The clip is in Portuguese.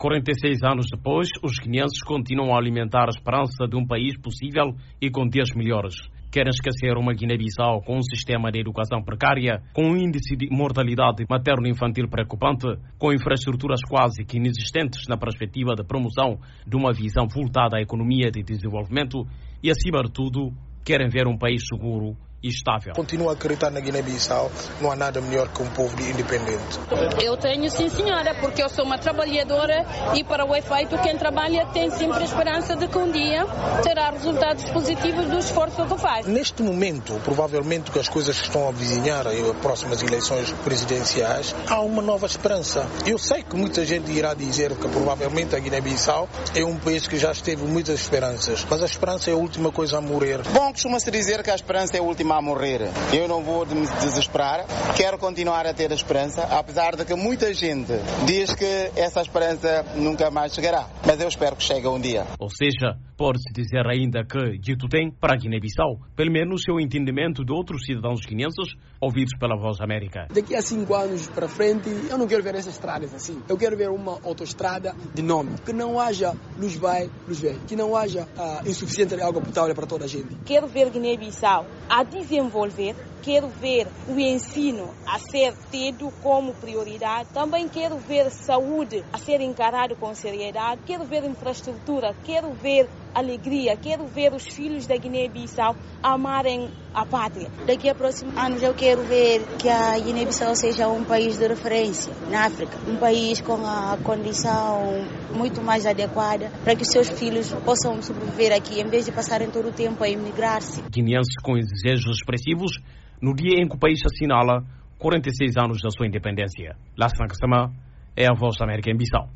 46 anos depois, os guineenses continuam a alimentar a esperança de um país possível e com dias melhores. Querem esquecer uma Guiné-Bissau com um sistema de educação precária, com um índice de mortalidade materno-infantil preocupante, com infraestruturas quase que inexistentes na perspectiva de promoção de uma visão voltada à economia de desenvolvimento e, acima de tudo, querem ver um país seguro e estável. Continuo a acreditar na Guiné-Bissau, não há nada melhor que um povo independente. Eu tenho, sim senhora, porque eu sou uma trabalhadora e para o efeito quem trabalha tem sempre a esperança de que um dia terá resultados positivos do esforço que faz. Neste momento, provavelmente que as coisas que estão a vizinhar as próximas eleições presidenciais, há uma nova esperança. Eu sei que muita gente irá dizer que provavelmente a Guiné-Bissau é um país que já esteve muitas esperanças, mas a esperança é a última coisa a morrer. Bom, costuma-se dizer que a esperança é a última a morrer. Eu não vou me desesperar, quero continuar a ter a esperança, apesar de que muita gente diz que essa esperança nunca mais chegará. Mas eu espero que chegue um dia. Ou seja, pode-se dizer ainda que Dito tem, para a Guiné-Bissau, pelo menos o seu entendimento de outros cidadãos guineenses ouvidos pela Voz América. Daqui a 5 anos para frente, eu não quero ver essas estradas assim. Eu quero ver uma autoestrada de nome. Que não haja luz vai, luz vem. Que não haja insuficiente de água potável para toda a gente. Quero ver Guiné-Bissau a desenvolver, quero ver o ensino a ser tido como prioridade, também quero ver saúde a ser encarado com seriedade, quero ver infraestrutura, quero ver alegria, quero ver os filhos da Guiné-Bissau amarem a pátria. Daqui a próximos anos eu quero ver que a Guiné-Bissau seja um país de referência na África, um país com a condição muito mais adequada para que os seus filhos possam sobreviver aqui, em vez de passarem todo o tempo a emigrar-se. Guineenses com desejos expressivos no dia em que o país assinala 46 anos da sua independência. Lassana Kassama é a Voz da América em Bissau.